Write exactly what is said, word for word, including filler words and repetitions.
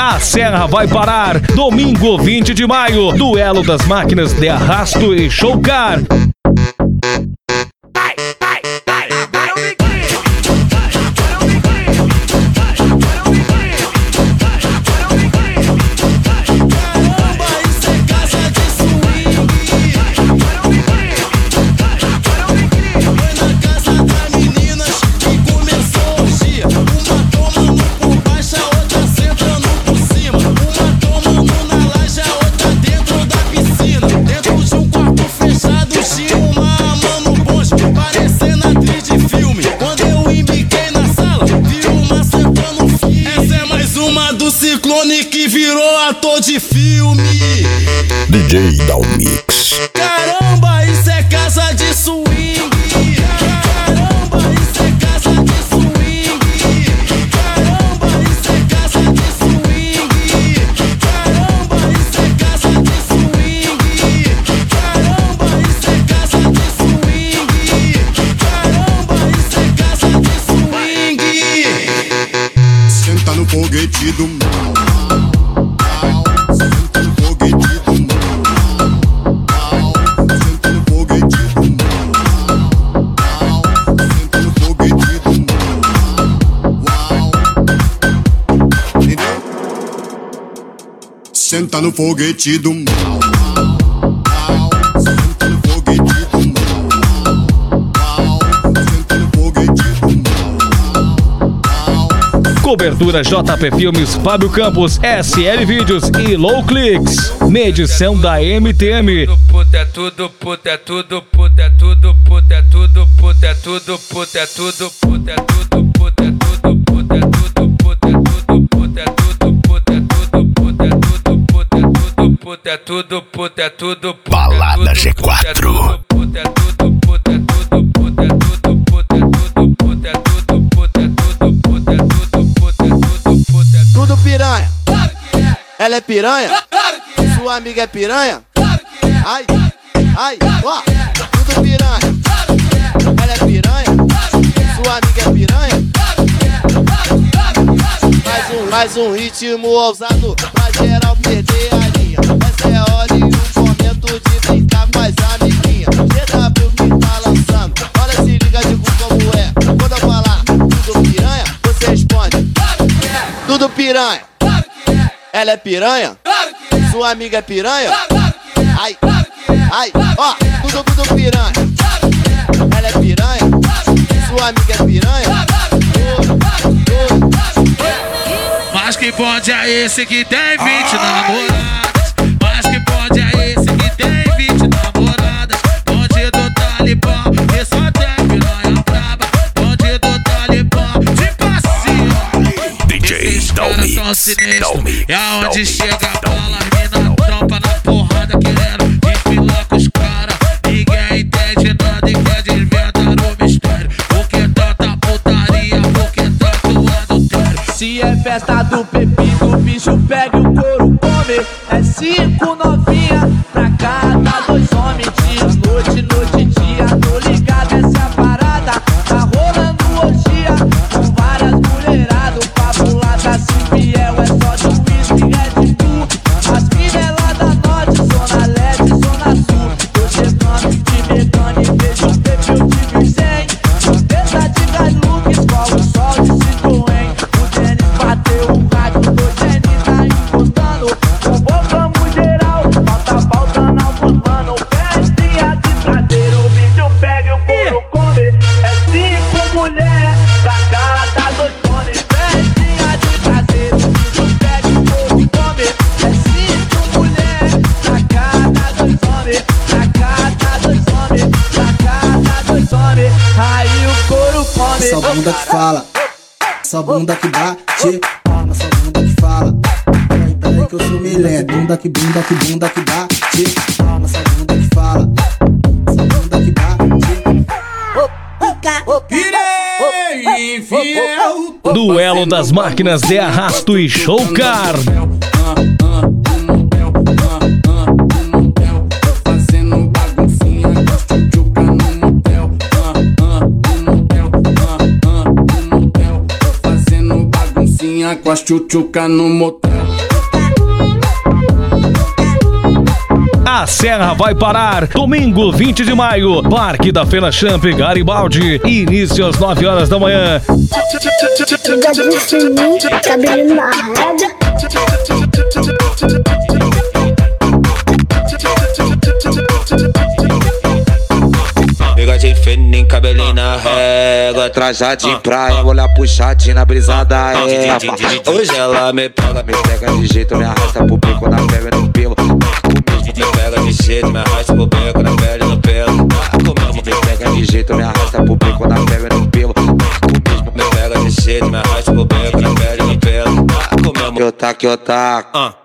a Serra vai parar. Domingo vinte de maio, duelo das máquinas de arrasto e showcar. Ciclone que virou ator de filme. D J Dalmix. Caramba, isso é casa de swing. Caramba, isso é casa de swing. Caramba, isso é casa de swing. Caramba, isso é casa de swing. Caramba, isso é casa de swing. Caramba, isso é casa de swing. Senta no foguete do mal. Senta no foguete do mal. Senta no foguete do mal. Senta no foguete do mal. Entendeu? Senta no foguete do mal. Senta no foguete do mal. Senta no foguete do mal. Cobertura J P Filmes, Fábio Campos, S L Vídeos e Low Clicks. Medição da M T M. Puta é tudo, puta é tudo, puta é tudo, puta é tudo, puta é tudo, puta é tudo, puta é tudo, puta é tudo, puta é tudo, puta é tudo, puta é tudo, puta é tudo, puta é tudo, puta é tudo, puta é tudo, puta é tudo. Balada G quatro. Puta é tudo, puta é tudo, puta é tudo, puta é tudo, puta é tudo, puta é tudo, puta é tudo, puta é tudo, puta é tudo. Tudo piranha. Ela é piranha? Sua amiga é piranha? Ai, ai, ó, tudo piranha. Ela é piranha? Sua amiga é piranha? Mais um, mais um ritmo ousado pra geral perder a linha. Essa é a hora e o momento de brincar com as amiguinhas. G W que tá lançando, olha se liga de como é. Quando eu falar tudo piranha, você responde tudo piranha. Ela é piranha? Sua amiga é piranha? Ai, ai, ó, tudo, tudo piranha. Ela é piranha? Sua amiga é piranha? Mas que bonde é esse que tem vinte namoradas? Mas que bonde é esse que tem vinte namoradas? Bonde do Talibã, que só tem piranha braba. Bonde do Talibã, de passinho. D J Dalmix. E aonde chega a bola, as mina trampa na porrada, querendo desfilar com os caras. Ninguém entende nada e quer desvendar o mistério. Por que tanta putaria, por que tanto adultério? Se é festa do Pepito, o bicho pega e o couro come. É cinco novinha pra cada dois homens. Dia, noite, noite e dia, tô ligado, essa é a parada. Tá rolando orgia com várias mulheradas. O papo lá da Cipiel é só de whisky, Red Bull. As minelas da norte, zona leste, zona sul. Tô chegando de mecânico e vejo o Pepe, eu tive cem. Cabeça de Hilux, escola o sol de Citroën. O Denis bateu o rádio, o Denis tá encostando. Convocamos geral, falta faltando alguns mano. Festinha de traseiro, o bicho pega e o couro come. É cinco mulheres pra cada dois cones. Festinha de traseiro, o bicho pega e o couro come. É cinco mulheres pra cada dois homens. Pra cada dois homens, pra cada dois homens. Aí o couro come. Essa bunda que fala, essa bunda que bate, palma, essa bunda que fala. Peraí, peraí que eu sou milé. Bunda que bunda que bunda que bate, palma, essa bunda que fala, essa bunda que bate. Virei infiel. Duelo das máquinas de arrasto e showcar. Fazendo baguncinha, gosto de jogar no motel. Fazendo baguncinha com a tchutchuca no motel. A Serra vai parar. Domingo, vinte de maio, Parque da Feira Champ Garibaldi. Início às nove horas da manhã. Cabelo na régua. Bigode fininho, cabelinho na régua, trajado de praia, olhar puxadinho na brisa da égua. Hoje ela me pega, me pega de jeito, me arrasta pro bico na pele no pelo. Me pega de jeito, me arrasta pro bico na pele no pelo. Me pega de jeito, me arrasta pro bico na pele no pelo. Me pega de jeito, me arrasta pro bico na pele no pelo. Eu taco, eu taco.